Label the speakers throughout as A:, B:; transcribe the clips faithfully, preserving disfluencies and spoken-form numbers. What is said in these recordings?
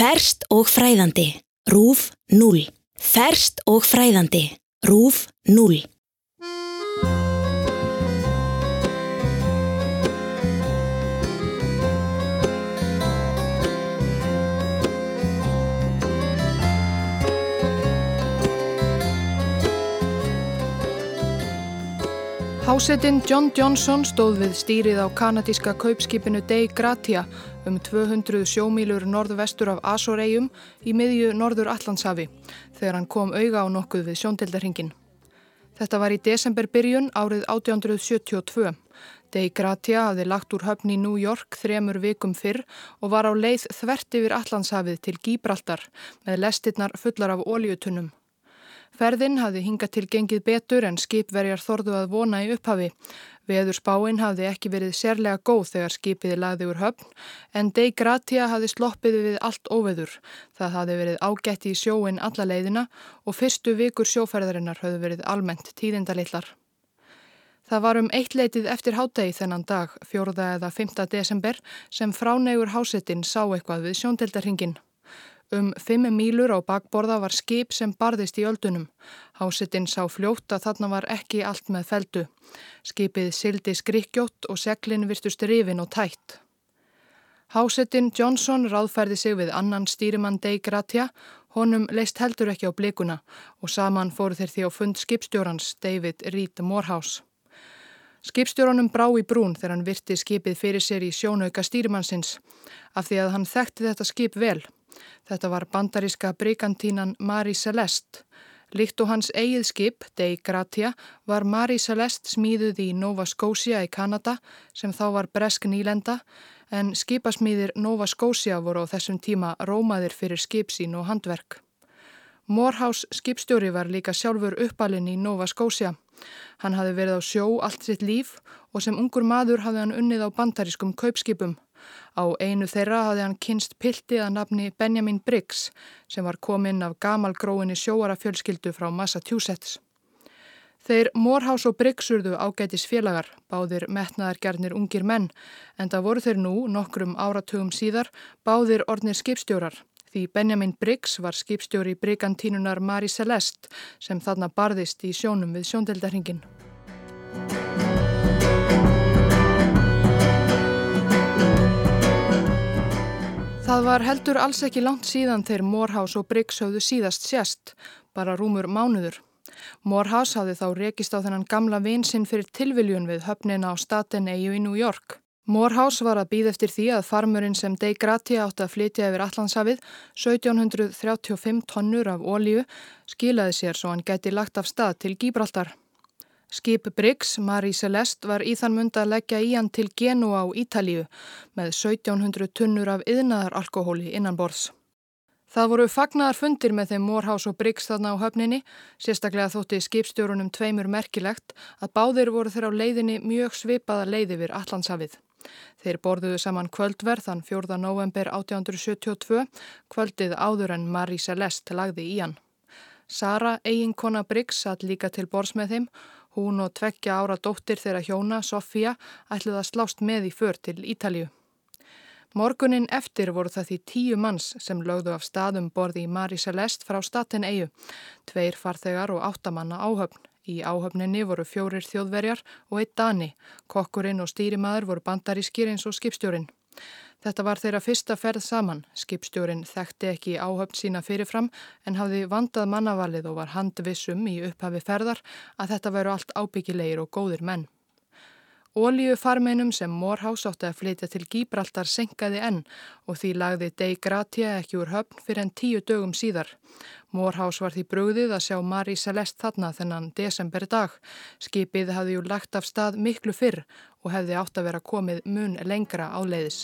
A: Ferskt og fræðandi. RÚV núll. Ferskt og fræðandi. RÚV núll.
B: Hásetinn John Johnson stóð við stýrið á kanadíska kaupskipinu Dei Gratia um tvö hundruð sjómílur norðvestur af Azoreyjum í miðju Norður-Atlantshafi þegar hann kom auga á nokkuð við sjóndeildarhringinn. Þetta var í desemberbyrjun árið átján hundruð sjötíu og tvö. Dei Gratia hafði lagt úr höfn í New York þremur vikum fyrr og var á leið þvert yfir Atlantshafið til Gíbraltar með lestirnar fullar af olíutunnum. Ferðin hafði hingað til gengið betur en skipverjar þorðu að vona í upphafi. Veðurspáin hafði ekki verið sérlega góð þegar skipið lagði úr höfn, en Dei Gratia hafði sloppið við allt óveður. Það hafði verið ágætt í sjóinn alla leiðina og fyrstu vikur sjóferðarinnar höfðu verið almennt tíðindalitlar. Það var um eittleytið eftir hádegi þennan dag, fjórða eða fimmta desember, sem fránegur hásetinn sá eitthvað við sjóndeildarhringinn. Um fimm mílur á bakborða var skip sem barðist í öldunum. Hásetinn sá fljótt að þarna var ekki allt með feldu. Skipið sigldi skrykkjótt og seglin virtust rifin og tætt. Hásetinn Johnson ráðfærði sig við annan stýrimann Dei Gratia, honum leist heldur ekki á blikuna og saman fóru þeir því á fund skipstjórans David Reed Morehouse. Skipstjóranum brá í brún þegar hann virti skipið fyrir sér í sjónauka stýrimannsins, af því að hann þekkti þetta skip vel. Þetta var bandaríska brigantínan Marie Celeste. Líkt og hans eigið skip, Dei Gratia, var Marie Celeste smíðuð í Nova Scotia í Kanada, sem þá var bresk nýlenda, en skipasmíðir Nova Scotia voru á þessum tíma rómaðir fyrir skipsín og handverk. Morehouse skipstjóri var líka sjálfur uppalinn í Nova Scotia. Hann hafði verið á sjó allt sitt líf og sem ungur maður hafði hann unnið á bandarískum kaupskipum. Á einu þeirra hafði hann kynnst pilti að nafni Benjamin Briggs sem var kominn af gamalgróinni sjóarafjölskyldu frá Massachusetts. Þeir Morehouse og Briggs urðu ágætis félagar, báðir metnaðargjarnir ungir menn, enda voru þeir nú nokkrum áratugum síðar báðir orðnir skipstjórar, því Benjamin Briggs var skipstjóri brigantínunar Marie Celeste sem þarna barðist í sjónum við sjóndeildarhringinn. Það var heldur alls ekki langt síðan þeir Morehouse og Briggs höfðu síðast sést, bara rúmur mánuður. Morehouse hafði þá rekist á þennan gamla vin sinn fyrir tilviljun við höfnina á Staten-eyju í New York. Morehouse var að bíða eftir því að farmurinn sem Dei Gratia átti að flytja yfir Atlantshafið, sautján hundruð þrjátíu og fimm tonnur af olíu, skilaði sér svo hann gæti lagt af stað til Gíbraltar. Skip Briggs, Marie Celeste, var í þann mund að leggja í hann til Genúa á Ítalíu með sautján hundruð tunnur af iðnaðaralkóhóli innanborðs. Það voru fagnaðarfundir með þeim Morehouse og Briggs þarna á höfninni, sérstaklega þótti skipstjórunum tveimur merkilegt að báðir voru þeir á leiðinni mjög svipaða leið yfir Atlantshafið. Þeir borðuðu saman kvöldverð þann fjórða nóvember átján hundruð sjötíu og tvö, kvöldið áður en Marie Celeste lagði í hann. Sara, eiginkona Briggs, satt líka til borðs með þeim. Hún og tveggja ára dóttir þeirra hjóna, Sofía, ætluðu að slást með í för til Ítalíu. Morguninn eftir voru það því tíu manns sem lögðu af staðum borði í Marie Celeste frá Staten-eyju, tveir farþegar og áttamanna áhöfn. Í áhöfninni voru fjórir Þjóðverjar og einn Dani. Kokkurinn og stýrimaður voru bandarískir eins og skipstjórinn. Þetta var þeirra fyrsta ferð saman. Skipstjórinn þekkti ekki áhöfn sína fyrirfram en hafði vandað mannavalið og var handvissum í upphafi ferðar að þetta væru allt ábyggilegir og góðir menn. Olíufarmeinum sem Morehouse átti að flytja til Gíbraltar seinkaði enn og því lagði Dei Gratia ekki úr höfn fyrir en tíu dögum síðar. Morehouse var því brugðið að sjá Marie Celeste þarna þennan desemberdag. Skipið hafði jú lagt af stað miklu fyrr og hefði átt að vera komið mun lengra áleiðis.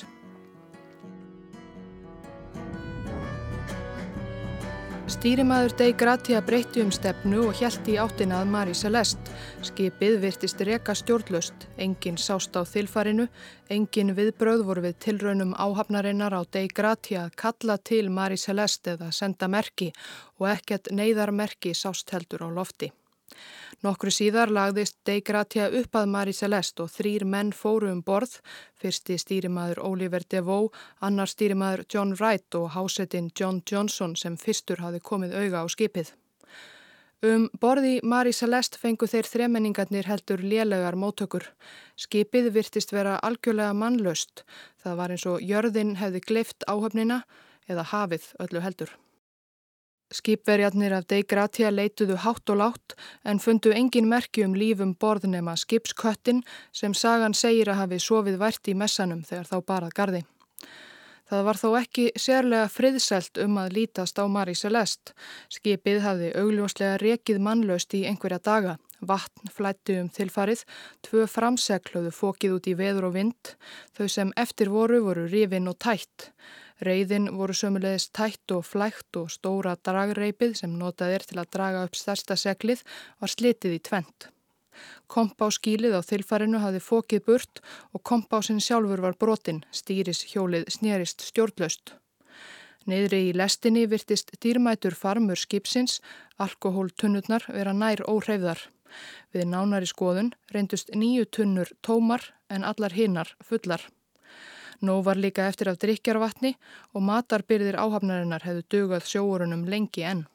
B: Stýrimaður Dei Gratia breytti um stefnu og hélt í áttina að Marie Celeste. Skipið virtist reka stjórnlaust, enginn sást á þilfarinu, engin viðbrögð voru við tilraunum áhafnarinnar á Dei Gratia að kalla til Marie Celeste eða senda merki og ekkert neyðarmerki sást heldur á lofti. Nokkru síðar lagðist Dei Gratia upp að Marie Celeste og þrír menn fóru um borð, fyrsti stýrimaður Oliver DeVoe, annar stýrimaður John Wright og hásetinn John Johnson sem fyrstur hafði komið auga á skipið. Um borði Marie Celeste fengu þeir þremenningarnir heldur lélegar móttökur. Skipið virtist vera algjörlega mannlaust. Það var eins og jörðin hefði gleypt áhöfnina eða hafið öllu heldur. Skipverjarnir af Dei Gratia leituðu hátt og lágt en fundu engin merki um líf um borð nema skipsköttin sem sagan segir að hafi sofið vært í messanum þegar þá bar að garði. Það var þó ekki sérlega friðsælt um að lítast á Marie Celeste. Skipið hafði augljóslega rekið mannlaust í einhverja daga. Vatn flæddi um þilfarið, tvö framsegl höfðu fokið út í veður og vind, þau sem eftir voru voru rifin og tætt. Reiðin voru sömulegis tætt og flækt og stóra dragreipið sem notað er til að draga upp stærsta seglið var slitið í tvennt. Kompáskýlið á þilfarinu hafði fokið burt og kompásinn sjálfur var brotinn, stýrishjólið snerist stjórnlaust. Niðri í lestinni virtist dýrmætur farmur skipsins, alkohóltunnurnar vera nær óhreyfðar. Við nánari skoðun reyndust níu tunnur tómar en allar hinnar fullar. Nóg var líka eftir af drykkjarvatni og matarbirgðir áhafnarinnar hefðu dugað sjóorunum lengi enn.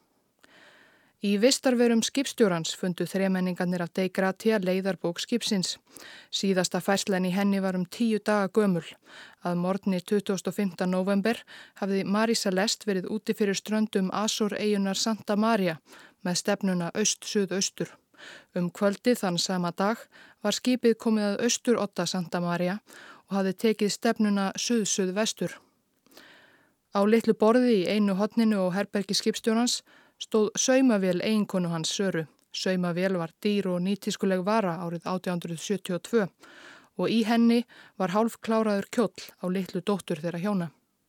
B: Í vistarverum skipstjórans fundu þremenningarnir af Dei Gratia leiðarbók skipsins. Síðasta færslan í henni var um tíu daga gömul. Að morgni tuttugasta og fimmta nóvember hafði Marie Celeste verið úti fyrir ströndum Azoreyjunnar Santa Maria með stefnuna aust-suðaustur. Um kvöldið þann sama dag var skipið komið að austurodda Santa Maria og hafði tekið stefnuna suð-suðvestur. Á litlu borði í einu horninu og herbergi skipstjórans stóð saumavél eiginkonu hans Söru. Saumavél var dýr og nýtískuleg vara árið átján hundruð sjötíu og tvö og í henni var hálfkláraður kjóll á litlu dóttur þeirra hjóna.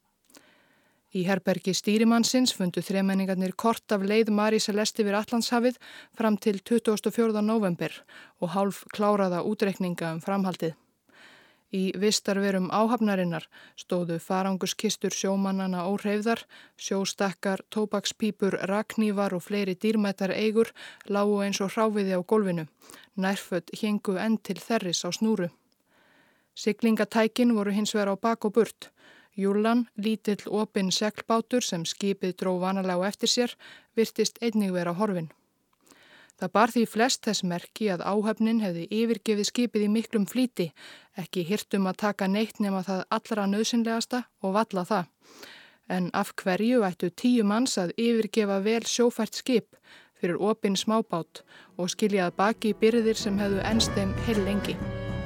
B: Í herbergi stýrimannsins fundu þremenningarnir kort af leið Marie Celeste yfir Atlantshafið fram til tuttugasta og fjórða nóvember og hálfkláraða útreikninga um framhaldið. Í vistarverum áhafnarinnar stóðu faranguskistur sjómannana óhreyfðar, sjóstakkar, tóbakspípur, rakhnífar og fleiri dýrmætar eigur lágu eins og hráviði á gólfinu. Nærföt héngu enn til þerris á snúru. Siglingatækin voru hins vegar á bak og burt. Júllan, lítill opinn seglbátur sem skipið dró vanalega á eftir sér, virtist einnig vera horfin. Það bar því flest þess merki að áhöfnin hefði yfirgefið skipið í miklum flýti, ekki hirt um að taka neitt nema það allra nauðsynlegasta og valla það. En af hverju ættu tíu manns að yfirgefa vel sjófært skip fyrir opinn smábát og skilja að baki birgðir sem hefðu enst þeim heil lengi.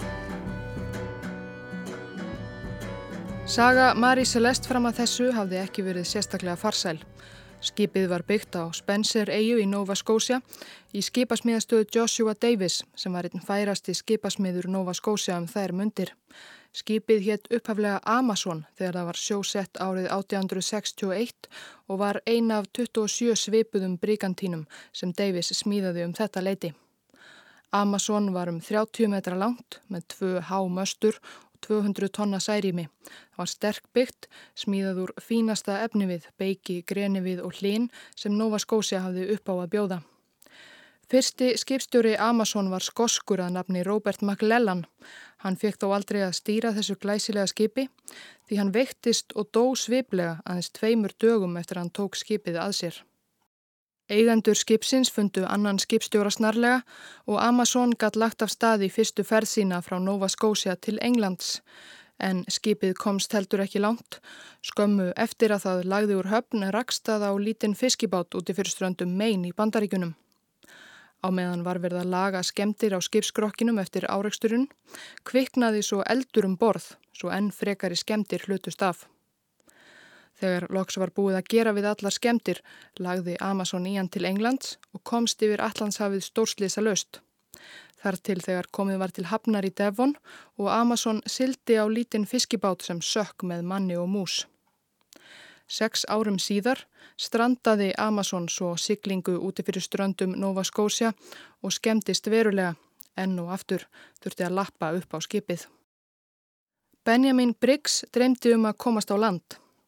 B: Saga Marie Celeste fram að þessu hafði ekki verið sérstaklega farsæl. Skipið var byggt á Spencer-eyju í Nova Scotia í skipasmíðastöð Joshua Davis sem var einn færasti skipasmiður Nova Scotia um þær mundir. Skipið hét upphaflega Amazon þegar það var sjósett árið átján hundruð sextíu og eitt og var ein af tuttugu og sjö svipuðum brigantínum sem Davis smíðaði um þetta leyti. Amazon var um þrjátíu metra langt með tvö há möstur tvö hundruð tonna særými. Það var sterk byggt, smíðað úr fínasta efnivið, beiki, grenivið og hlín sem Nova Scotia hafði upp á að bjóða. Fyrsti skipstjóri Amazon var skoskur að nafni Robert McLellan. Hann fekk þó aldrei að stýra þessu glæsilega skipi því hann veiktist og dó sviplega aðeins tveimur dögum eftir að hann tók skipið að sér. Eigendur skipsins fundu annan skipstjóra snarlega og Amazon gat lagt af stað í fyrstu ferð sína frá Nova Scotia til Englands. En skipið komst heldur ekki langt. Skömmu eftir að það lagði úr höfn rakst það á lítinn fiskibát úti fyrir ströndum Maine í Bandaríkjunum. Á meðan var verið að laga skemmdir á skipskrokkinum eftir áreksturinn, kviknaði svo eldur um borð, svo enn frekari skemmdir hlutust af. Þegar loks var búið að gera við allar skemmdir, lagði Amazon í hann til Englands og komst yfir Atlantshafið stórslysalaust. Þar til þegar komið var til hafnar í Devon og Amazon sigldi á lítinn fiskibát sem sökk með manni og mús. Sex árum síðar strandaði Amazon svo siglingu úti fyrir ströndum Nova Scotia og skemmdist verulega, enn og aftur þurfti að lappa upp á skipið. Benjamin Briggs dreymdi um að komast á land.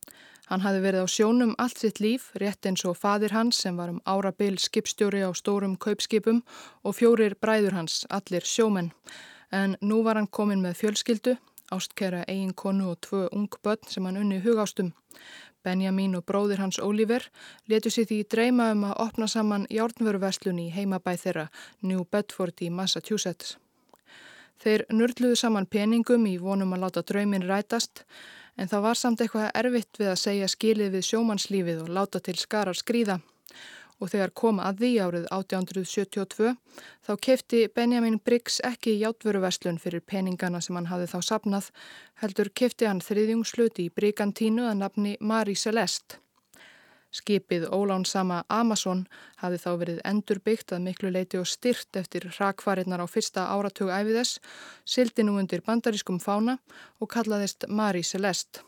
B: Hann hafði verið á sjónum allt sitt líf, rétt eins og faðir hans sem var um árabil skipstjóri á stórum kaupskipum og fjórir bræður hans, allir sjómenn. En nú var hann kominn með fjölskyldu, ástkæra eiginkonu og tvö ung börn sem hann unni hugástum. Benjamin og bróðir hans Oliver létu sig því dreyma um að opna saman járnvöruverslun í heimabæ þeirra, New Bedford í Massachusetts. Þeir nurluðu saman peningum í vonum að láta drauminn rætast, en það var samt eitthvað erfitt við að segja skilið við sjómannslífið og láta til skarar skríða. Og þegar kom að því árið átján hundruð sjötíu og tvö þá keypti Benjamin Briggs ekki járnvöruverslun fyrir peningana sem hann hafði þá safnað, heldur keypti hann þriðjungslut í Brigantínu að nafni Marie Celeste. Skipið ólánsama Amazon hafði þá verið endurbyggt að miklu leyti og styrt eftir hrakfarirnar á fyrsta áratug ævi þess, sigldi nú undir bandarískum fána og kallaðist Marie Celeste.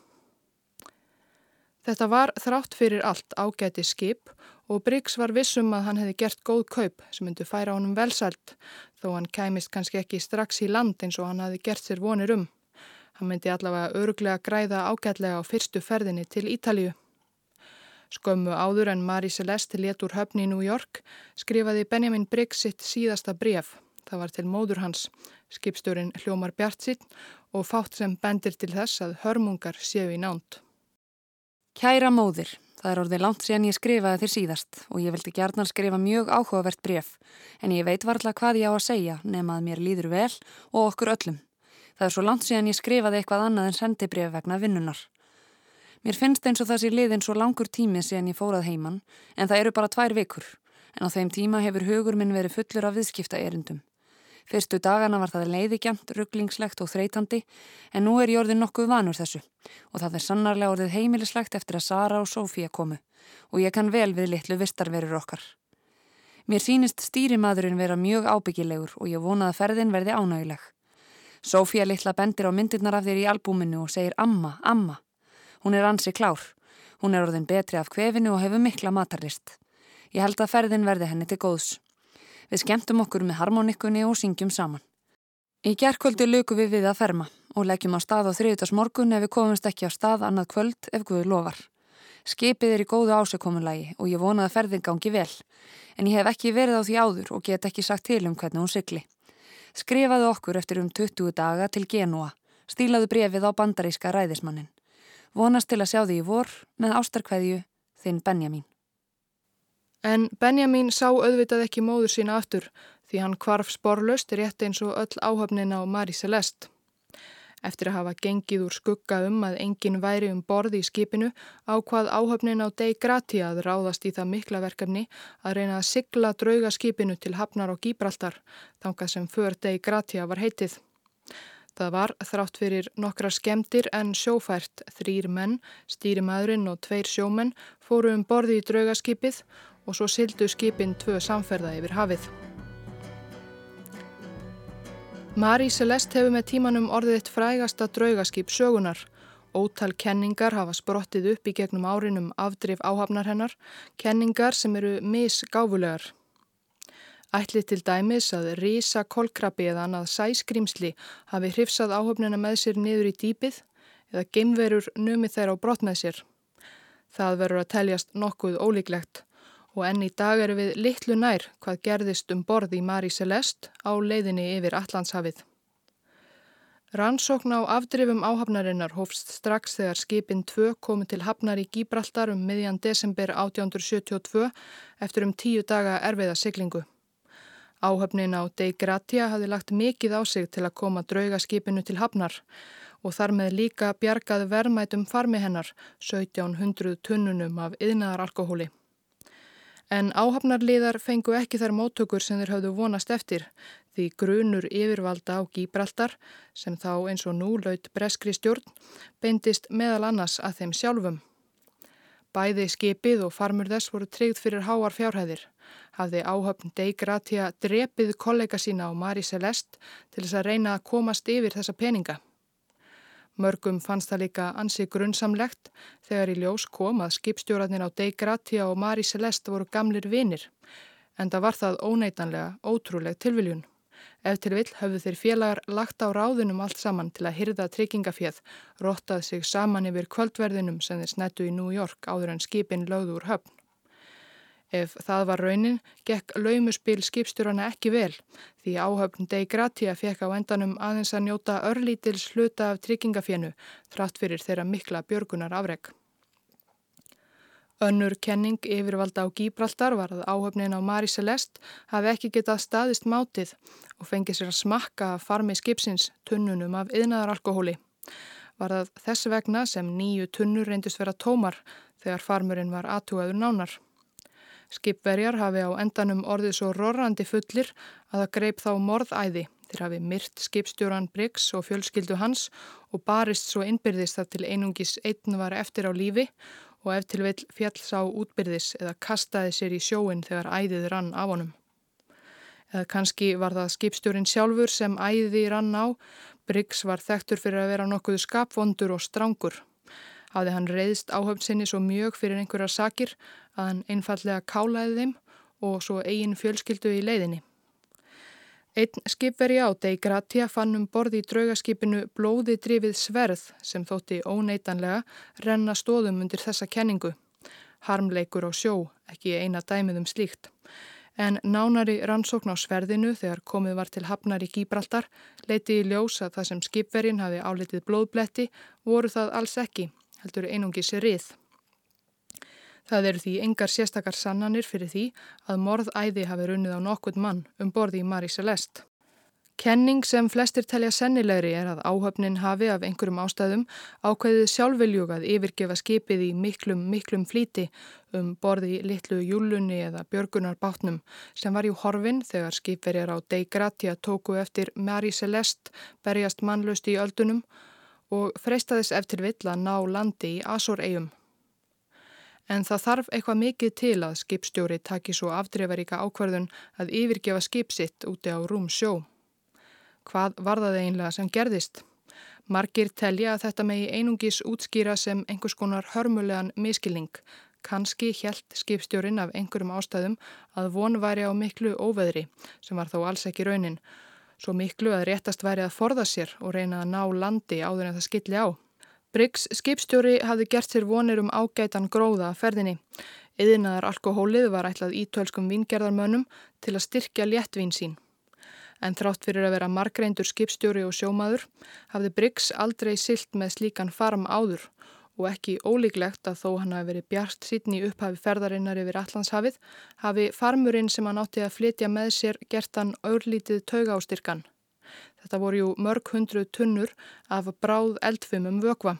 B: Þetta var þrátt fyrir allt ágæti skip og Briggs var vissum að hann hefði gert góð kaup sem myndu færa honum velsæld, þó hann kæmist kannski ekki strax í land eins og hann hafði gert sér vonir um. Hann myndi allavega örugglega græða ágætlega á fyrstu ferðinni til Ítalíu. Skömmu áður en Marie Celeste lét úr höfn í New York skrifaði Benjamin Briggs sitt síðasta bréf. Það var til móður hans. Skipstjórinn hljómar bjartsýnn og fátt sem bendir til þess að hörmungar séu í nánd.
C: Kæra móðir, það er orðið langt síðan ég skrifaði þér síðast og ég vildi gjarnan skrifa mjög áhugavert bréf, en ég veit varla hvað ég á að segja nema að mér líður vel og okkur öllum. Það er svo langt síðan ég skrifaði eitthvað annað en sendibréf vegna vinnunar. Mér finnst eins og það sé liðinn svo langur tími síðan ég fór að heiman, en það eru bara tvær vikur, en á þeim tíma hefur hugur minn verið fullur af viðskipta erindum. Fyrstu dagana var það leiðigjarnt, ruglingslegt og þreytandi, en nú er ég orðið nokkuð vanur þessu og það er sannarlega orðið heimilislegt eftir að Sara og Sofía komu og ég kann vel við litlu vistarverur okkar. Mér sýnist stýrimaðurinn vera mjög ábyggilegur og ég vona að ferðin verði ánægileg. Sofía litla bendir á myndirnar af þér í albúminu og segir amma, amma. Hún er ansi klár. Hún er orðin betri af kvefinu og hefur mikla matarlist. Ég held að ferðin verði henni til góðs. Við skemmtum okkur með harmonikkunni og syngjum saman. Í gærkvöldi lukum við við að ferma og leggjum á stað á þriðjudagsmorgun ef við komumst ekki á stað annað kvöld ef Guð lofar. Skipið er í góðu ásigkomulagi og ég vona að ferðin gangi vel, en ég hef ekki verið á því áður og get ekki sagt til um hvernig hún sigli. Skrifaðu okkur eftir um tuttugu daga til Genúa. Stílaðu bréfið á bandaríska ræðismannin. Vonast til að sjá því í vor með ástarkveðju, þinn Benjamin.
B: En Benjamin sá auðvitað ekki móður sína aftur því hann hvarf sporlaust rétt eins og öll áhöfnin á Marie Celeste. Eftir að hafa gengið úr skugga um að enginn væri um borð í skipinu ákvað áhöfnin á Dei Gratia að ráðast í það mikla verkefni að reyna að sigla draugaskipinu til hafnar á Gíbraltar, þangað sem för Dei Gratia var heitið. Það var þrátt fyrir nokkra skemmdir en sjófært, þrír menn, stýrimaðurinn og tveir sjómenn fóru um borði í draugaskipið og svo sigldu skipin tvö samferða yfir hafið. Marie Celeste hefur með tímanum orðið eitt frægasta draugaskip sögunar. Ótal kenningar hafa sprottið upp í gegnum árinum afdrif áhafnar hennar, kenningar sem eru misgáfulegar. Ætli til dæmis að risa kolkrabbi eða annað sæskrímsli hafi hrifsað áhöfnina með sér niður í dýpið eða geimverur numið þeirra á brott með sér. Það verður að teljast nokkuð ólíklegt og enn í dag eru við litlu nær hvað gerðist um borð í Marie Celeste á leiðinni yfir Atlantshafið. Rannsókn á afdrifum áhafnarinnar hófst strax þegar skipin tvö komu til hafnar í Gíbraltar um miðjan desember átján hundruð sjötíu og tvö eftir um tíu daga erfiða siglingu. Áhöfnin á Dei Gratia hafði lagt mikið á sig til að koma draugaskipinu til hafnar og þar með líka bjargað verðmætum farmi hennar, sautján hundruð tunnunum af iðnaðaralkóhóli. En áhafnarliðar fengu ekki þær móttökur sem þeir höfðu vonast eftir, því grunur yfirvalda á Gíbraltar, sem þá eins og nú laut breskri stjórn, beindist meðal annars að þeim sjálfum. Bæði skipið og farmur þess voru tryggð fyrir háar fjárhæðir. Hafði áhöfn Dei Gratia drepið kollega sína á Marie Celeste til þess að reyna að komast yfir þessa peninga. Mörgum fannst það líka ansi grunnsamlegt þegar í ljós kom að skipstjórarnir á Dei Gratia og Marie Celeste voru gamlir vinir, enda var það óneitanlega ótrúleg tilviljun. Ef til vill höfðu þeir félagar lagt á ráðunum allt saman til að hirða tryggingaféð, rottað sig saman yfir kvöldverðinum sem þeir snættu í New York áður en skipin lögðu úr höfn. Ef það var raunin, gekk laumuspil skipstjórana ekki vel, því áhöfn Dei Gratia fékk á endanum aðeins að njóta örlítils hluta af tryggingafénu, þrátt fyrir þeirra mikla björgunar afrek. Önnur kenning yfirvalda á Gíbraltar var að áhöfnin á Mari Celeste hafi ekki getað staðist mátið og fengið sér að smakka af farmi skipsins tunnunum af iðnaðaralkóhóli. Var það þess vegna sem níu tunnur reyndust vera tómar þegar farmurinn var athugaður nánar. Skipverjar hafi á endanum orðið svo rorrandi fullir að það greip þá morðæði. Þeir hafi myrt skipstjóran Briggs og fjölskyldu hans og barist svo innbyrðis þar til einungis einn var eftir á lífi og ef til vill féll sá útbyrðis eða kastaði sér í sjóinn þegar æðið rann af honum. Eða kannski var það skipstjórin sjálfur sem æði rann á. Briggs var þekktur fyrir að vera nokkuð skapvondur og strangur. Hafði hann reiðst áhöfn sinni svo mjög fyrir einhverjar sakir að hann einfallega kálaði þeim og svo eigin fjölskyldu í leiðinni. Einn skipverji á Dei Gratia fann um borð í draugaskipinu blóði drifið sverð sem þótti óneitanlega renna stoðum undir þessa kenningu. Harmleikur á sjó, ekki eina dæmið um slíkt. En nánari rannsókn á sverðinu þegar komið var til hafnar í Gíbraltar leiti í ljós að það sem skipverjin hafi álitið blóðbletti voru það alls ekki, heldur einungis rið. Það eru því engar sérstakar sannanir fyrir því að morðæði hafi runnið á nokkurn mann um borði í Mari Celeste. Kenning sem flestir telja sennilegri er að áhöfnin hafi af einhverjum ástæðum ákveðið sjálfviljug að yfirgefa skipið í miklum, miklum flýti um borði í litlu júllunni eða björgunarbátnum sem var jú horfin þegar skipverjar á Dei Gratia tóku eftir Mari Celeste berjast mannlaust í öldunum og freistaðis eftir vill að ná landi í Azoreyjum. En það þarf eitthvað mikið til að skipstjóri taki svo afdrifaríka ákvörðun að yfirgefa skip sitt úti á rúm sjó. Hvað var það eiginlega sem gerðist? Margir telja að þetta megi einungis útskýra sem einhvers konar hörmulegan miskilning. Kannski hélt skipstjórin af einhverjum ástæðum að von væri á miklu óveðri, sem var þó alls ekki raunin. Svo miklu að réttast væri að forða sér og reyna að ná landi áður en það skilli á. Briggs skipstjóri hafði gert sér vonir um ágætan gróða að ferðinni. Iðnaðar alkóhólið var ætlað ítölskum víngerðarmönnum til að styrkja léttvín sín. En þrátt fyrir að vera margreindur skipstjóri og sjómaður hafði Briggs aldrei siglt með slíkan farm áður og ekki ólíklegt að þó hann hafi verið bjart sýnn í upphafi ferðarinnar yfir Atlantshafið hafi farmurinn sem hann átti að flytja með sér gert hann örlítið taugaástyrkan. Þetta voru jú mörg hundruð tunnur af bráð eldfimum vökva.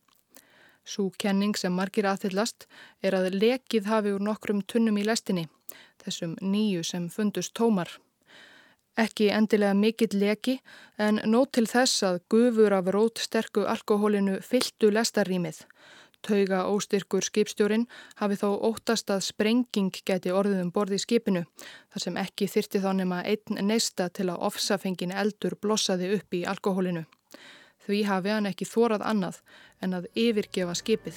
B: Sú kenning sem margir aðhyllast er að lekið hafi úr nokkrum tunnum í lestinni, þessum níu sem fundust tómar. Ekki endilega mikill leki en nóg til þess að gufur af rótsterku alkóhólinu fylltu lestarrýmið. Tauga óstyrkur skipstjórin hafi þó óttast að sprenging gæti orðið um borð í skipinu, þar sem ekki þyrfti þá nema einn neista til að ofsafengin eldur blossaði upp í alkóhólinu. Því hafi hann ekki þorað annað en að yfirgefa skipið.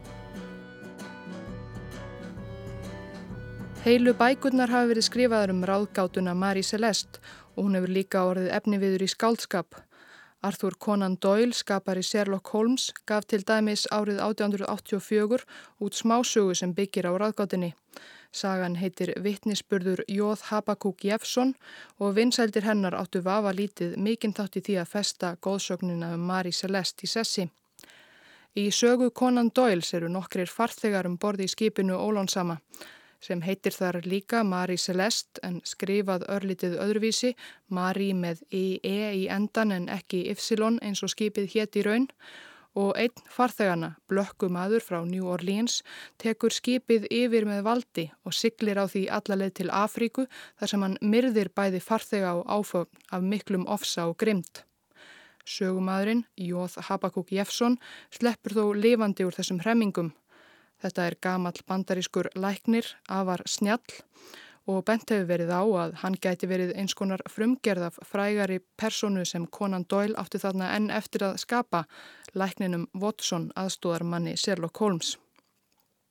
B: Heilu bækurnar hafi verið skrifaðar um ráðgátuna Mari Celeste og hún hefur líka orðið efniviður í skáldskap. Arthur Conan Doyle, skapari Sherlock Holmes, gaf til dæmis árið átján hundruð áttatíu og fjögur út smásögu sem byggir á ráðgátunni. Sagan heitir Vitnisburður Jóð Habakuk Jeffson og vinsældir hennar áttu vafa lítið mikinn þátt í því að festa góðsögnina um Mari Celeste í sessi. Í sögu Conan Doyles eru nokkrir farþegar um borð í skipinu ólánsama, sem heitir þar líka Mari Celeste en skrifað örlítið öðruvísi, Mari með I-E í endan en ekki Ypsilon eins og skipið hét í raun, og einn farþegana, blökkumaður frá New Orleans, tekur skipið yfir með valdi og siglir á því alla leið til Afríku þar sem hann myrðir bæði farþega og áfögn af miklum ofsa og grimmd. Sögumadurinn, Jóð Habakuk Jeffson, sleppur þó lifandi úr þessum hremmingum. Þetta er gamall bandarískur læknir, afar snjall og bent hefur verið á að hann gæti verið eins konar frumgerð af frægari persónu sem Conan Doyle átti þarna enn eftir að skapa, lækninum Watson, aðstóðarmanni Sherlock Holmes.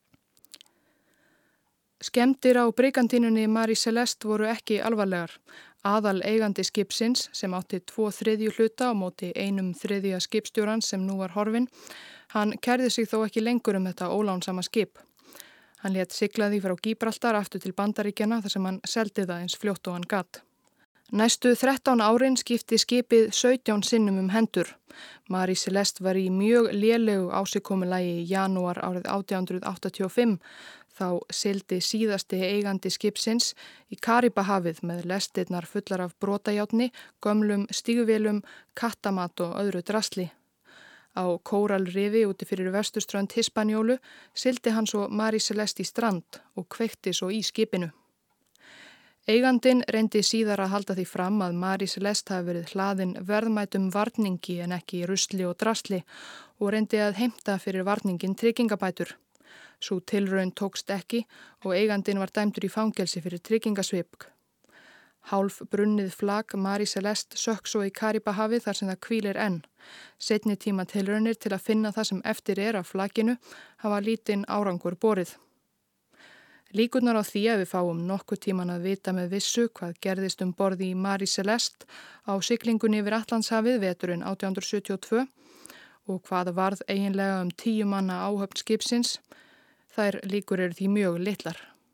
B: Skemmdir á brigantínunni Mari Celeste voru ekki alvarlegar. Aðal eigandi skipsins sem átti tvo þriðju hluta á móti einum þriðja skipstjóran sem nú var horfinn, hann kærði sig þó ekki lengur um þetta ólánsama skip. Hann lét sigla því frá Gíbraltar aftur til Bandaríkjanna þar sem hann seldi það eins fljótt og hann gat. Næstu þrettán árin skipti skipið sautján sinnum um hendur. Marie Celeste var í mjög lélegu ásigkomulagi í janúar árið átján hundruð áttatíu og fimm. Þá sigldi síðasti eigandi skipsins í Karibahafið með lestirnar fullar af brotajárni, gömlum stígvélum, kattamat og öðru drasli. Á Kóralrifi úti fyrir vesturströnd Hispanjólu sigldi hann svo Marie Celeste í strand og kveikti svo í skipinu. Eigandinn reyndi síðar að halda því fram að Marie Celeste hafi verið hlaðin verðmætum varningi en ekki rusli og drasli og reyndi að heimta fyrir varningin tryggingabætur. Sú tilraun tókst ekki og eigandinn var dæmdur í fangelsi fyrir tryggingasvipk. Hálf brunnið flak Marie Celeste sökk svo í Karibahafið þar sem það hvílir enn. Seinni tíma tilraunir til að finna það sem eftir er af flakinu hafa lítinn árangur borið. Líkurnar á því að við fáum nokkuð tíman að vita með vissu hvað gerðist um borði í Marie Celeste á siglingunni yfir Atlantshafið veturinn átján hundruð sjötíu og tvö og hvað varð eiginlega um tíu manna áhöfn skipsins, þær líkur eru því mjög litlar.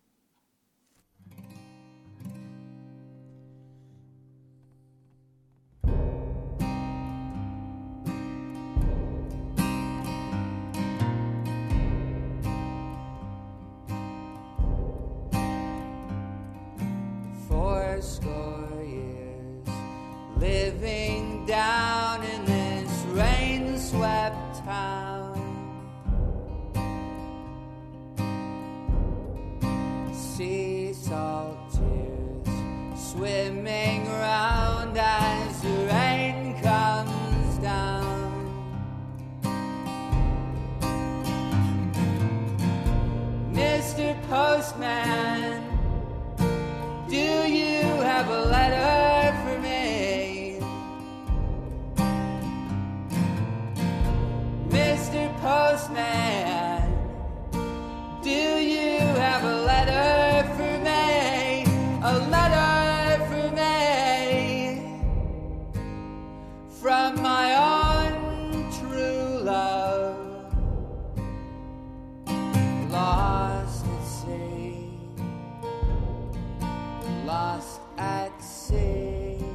D: Score years living down in this rain-swept town, sea salt tears swimming around as the rain comes down. Mister Postman, do you have a letter for me? Mister Postman, do you have a letter for me? A letter for me from my own true love, lost at sea, lost at sea.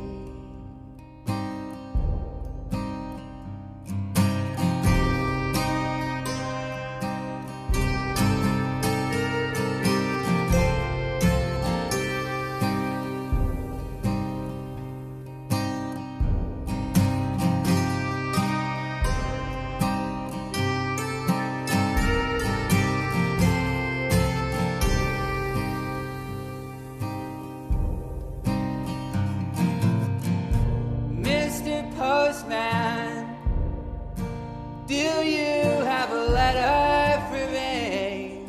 D: Postman, do you have a letter for me?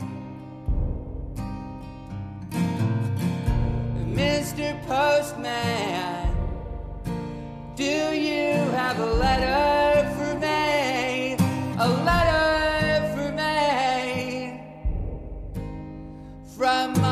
D: Mister Postman, do you have a letter for me? A letter for me from my